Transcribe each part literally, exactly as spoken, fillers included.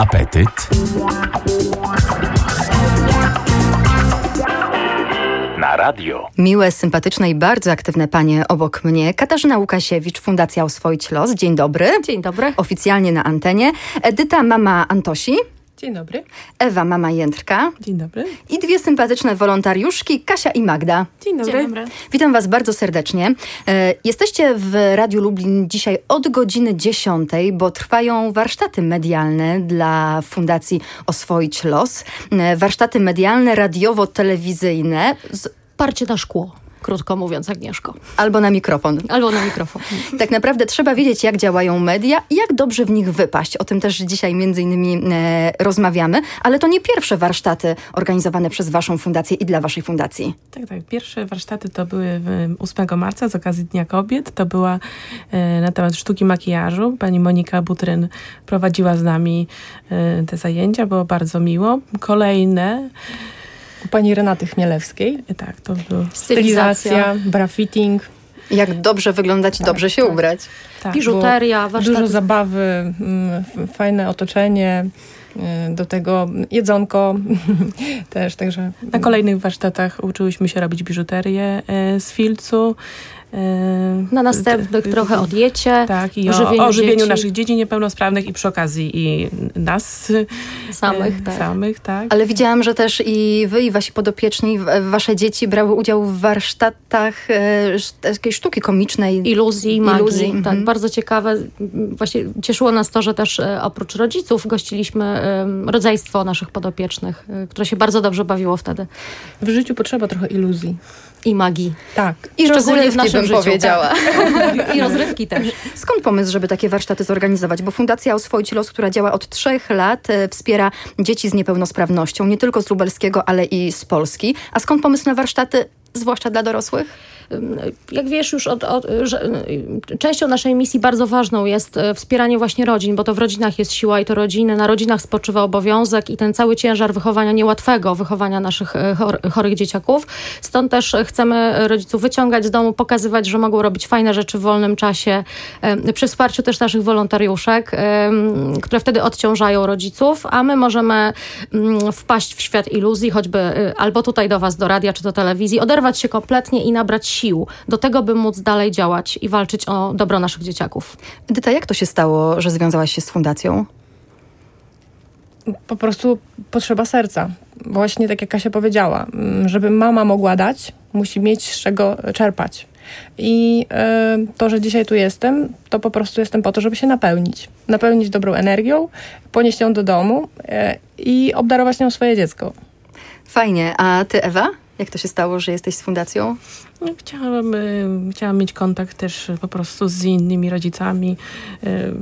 apetyt? Na radio. Miłe, sympatyczne i bardzo aktywne panie obok mnie. Katarzyna Łukasiewicz, Fundacja Oswoić Los. Dzień dobry. Dzień dobry. Oficjalnie na antenie. Edyta, mama Antosi. Dzień dobry. Ewa, mama Jędrka. Dzień dobry. I dwie sympatyczne wolontariuszki, Kasia i Magda. Dzień dobry. Dzień dobry. Witam was bardzo serdecznie. E, jesteście w Radiu Lublin dzisiaj od godziny dziesiątej, bo trwają warsztaty medialne dla Fundacji Oswoić Los. E, warsztaty medialne, radiowo-telewizyjne. Z... Parcie na szkło. Krótko mówiąc, Agnieszko. Albo na mikrofon. Albo na mikrofon. Tak naprawdę trzeba wiedzieć, jak działają media i jak dobrze w nich wypaść. O tym też dzisiaj między innymi e, rozmawiamy. Ale to nie pierwsze warsztaty organizowane przez waszą fundację i dla waszej fundacji. Tak, tak. Pierwsze warsztaty to były ósmego marca z okazji Dnia Kobiet. To była e, na temat sztuki makijażu. Pani Monika Butryn prowadziła z nami e, te zajęcia. Było bardzo miło. Kolejne... U pani Renaty Chmielewskiej. Tak, to było stylizacja, brafitting. Jak dobrze wyglądać, tak, dobrze się tak. ubrać. Tak, biżuteria, warsztaty. Dużo zabawy, fajne otoczenie, do tego jedzonko też, także... Na kolejnych warsztatach uczyłyśmy się robić biżuterię z filcu. Na następnych trochę o diecie, tak, i o żywieniu, o żywieniu naszych dzieci niepełnosprawnych i przy okazji i nas samych, e, tak. samych, tak. Ale widziałam, że też i wy, i wasi podopieczni, wasze dzieci brały udział w warsztatach e, takiej sztuki komicznej. Iluzji, magii. Iluzji. Tak, mhm. Bardzo ciekawe. Właśnie cieszyło nas to, że też e, oprócz rodziców gościliśmy e, rodzeństwo naszych podopiecznych, e, które się bardzo dobrze bawiło wtedy. W życiu potrzeba trochę iluzji. I magii. Tak. I rozrywki, w naszym bym życiu, powiedziała. Tak. I rozrywki też. Skąd pomysł, żeby takie warsztaty zorganizować? Bo Fundacja Oswoić Los, która działa od trzech lat, e, wspiera dzieci z niepełnosprawnością, nie tylko z lubelskiego, ale i z Polski. A skąd pomysł na warsztaty, zwłaszcza dla dorosłych? Jak wiesz już, od, od, że częścią naszej misji bardzo ważną jest wspieranie właśnie rodzin, bo to w rodzinach jest siła i to rodziny, na rodzinach spoczywa obowiązek i ten cały ciężar wychowania, niełatwego wychowania naszych chor, chorych dzieciaków. Stąd też chcemy rodziców wyciągać z domu, pokazywać, że mogą robić fajne rzeczy w wolnym czasie, przy wsparciu też naszych wolontariuszek, które wtedy odciążają rodziców, a my możemy wpaść w świat iluzji, choćby albo tutaj do was, do radia czy do telewizji, oderwać się kompletnie i nabrać sił do tego, by móc dalej działać i walczyć o dobro naszych dzieciaków. Edyta, jak to się stało, że związałaś się z fundacją? Po prostu potrzeba serca. Właśnie tak jak Kasia powiedziała, żeby mama mogła dać, musi mieć z czego czerpać. I y, to, że dzisiaj tu jestem, to po prostu jestem po to, żeby się napełnić. Napełnić dobrą energią, ponieść ją do domu y, i obdarować nią swoje dziecko. Fajnie. A ty, Ewa? Jak to się stało, że jesteś z fundacją? No, chciałam, y, chciałam mieć kontakt też po prostu z innymi rodzicami. Y.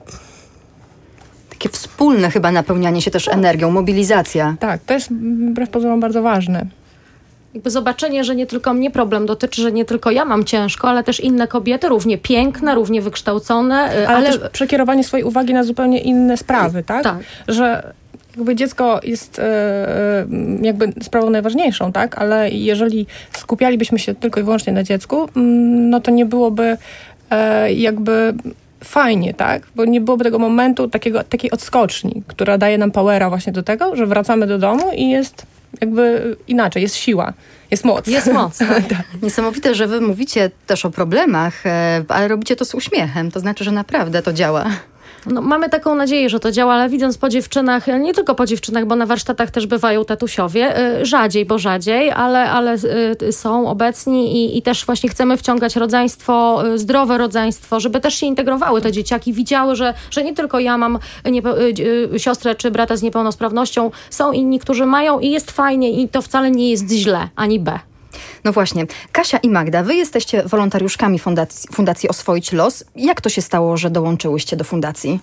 Takie wspólne chyba napełnianie się też tak. energią, mobilizacja. Tak, to jest wbrew pozorom bardzo ważne. Jakby zobaczenie, że nie tylko mnie problem dotyczy, że nie tylko ja mam ciężko, ale też inne kobiety, równie piękne, równie wykształcone. Ale, ale też przekierowanie swojej uwagi na zupełnie inne sprawy, tak? Tak. Że jakby dziecko jest e, jakby sprawą najważniejszą, tak? Ale jeżeli skupialibyśmy się tylko i wyłącznie na dziecku, no to nie byłoby e, jakby fajnie, tak? Bo nie byłoby tego momentu, takiego, takiej odskoczni, która daje nam powera właśnie do tego, że wracamy do domu i jest jakby inaczej, jest siła, jest moc. Jest moc, tak. Niesamowite, że wy mówicie też o problemach, ale robicie to z uśmiechem. To znaczy, że naprawdę to działa. No, mamy taką nadzieję, że to działa, ale widząc po dziewczynach, nie tylko po dziewczynach, bo na warsztatach też bywają tatusiowie, rzadziej, bo rzadziej, ale, ale są obecni i, i też właśnie chcemy wciągać rodzeństwo, zdrowe rodzeństwo, żeby też się integrowały te dzieciaki, widziały, że, że nie tylko ja mam niepe- siostrę czy brata z niepełnosprawnością, są inni, którzy mają i jest fajnie i to wcale nie jest źle, ani B. No właśnie. Kasia i Magda, wy jesteście wolontariuszkami Fundacji, Fundacji Oswoić Los. Jak to się stało, że dołączyłyście do fundacji?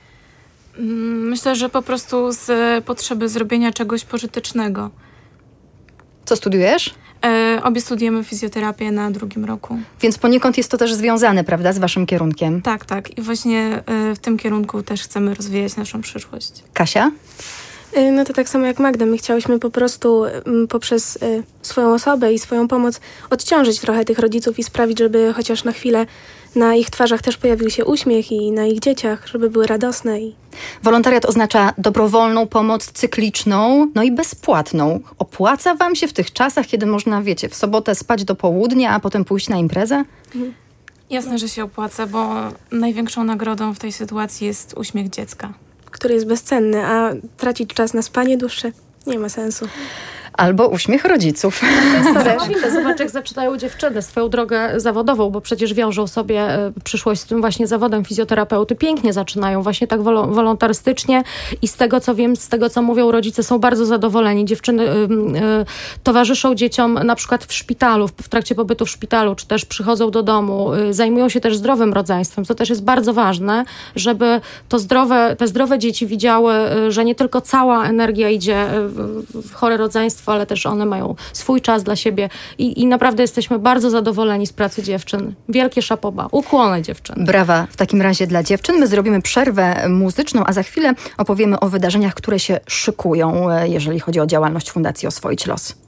Myślę, że po prostu z potrzeby zrobienia czegoś pożytecznego. Co studiujesz? E, obie studiujemy fizjoterapię na drugim roku. Więc poniekąd jest to też związane, prawda, z waszym kierunkiem? Tak, tak. I właśnie e, w tym kierunku też chcemy rozwijać naszą przyszłość. Kasia? No to tak samo jak Magda, my chciałyśmy po prostu poprzez swoją osobę i swoją pomoc odciążyć trochę tych rodziców i sprawić, żeby chociaż na chwilę na ich twarzach też pojawił się uśmiech i na ich dzieciach, żeby były radosne. I... Wolontariat oznacza dobrowolną pomoc cykliczną, no i bezpłatną. Opłaca wam się w tych czasach, kiedy można, wiecie, w sobotę spać do południa, a potem pójść na imprezę? Mhm. Jasne, że się opłaca, bo największą nagrodą w tej sytuacji jest uśmiech dziecka. Który jest bezcenny, a tracić czas na spanie dłuższe nie ma sensu. Albo uśmiech rodziców. Zobacz, jak zaczynają dziewczyny swoją drogę zawodową, bo przecież wiążą sobie przyszłość z tym właśnie zawodem fizjoterapeuty. Pięknie zaczynają, właśnie tak wol- wolontarystycznie i z tego, co wiem, z tego, co mówią rodzice, są bardzo zadowoleni. Dziewczyny y, y, towarzyszą dzieciom na przykład w szpitalu, w trakcie pobytu w szpitalu, czy też przychodzą do domu, y, zajmują się też zdrowym rodzeństwem, co też jest bardzo ważne, żeby to zdrowe, te zdrowe dzieci widziały, y, że nie tylko cała energia idzie w, w chore rodzeństwo, ale też one mają swój czas dla siebie i, i naprawdę jesteśmy bardzo zadowoleni z pracy dziewczyn. Wielkie szapoba. Ukłony dziewczyn. Brawa w takim razie dla dziewczyn. My zrobimy przerwę muzyczną, a za chwilę opowiemy o wydarzeniach, które się szykują, jeżeli chodzi o działalność Fundacji Oswoić Los.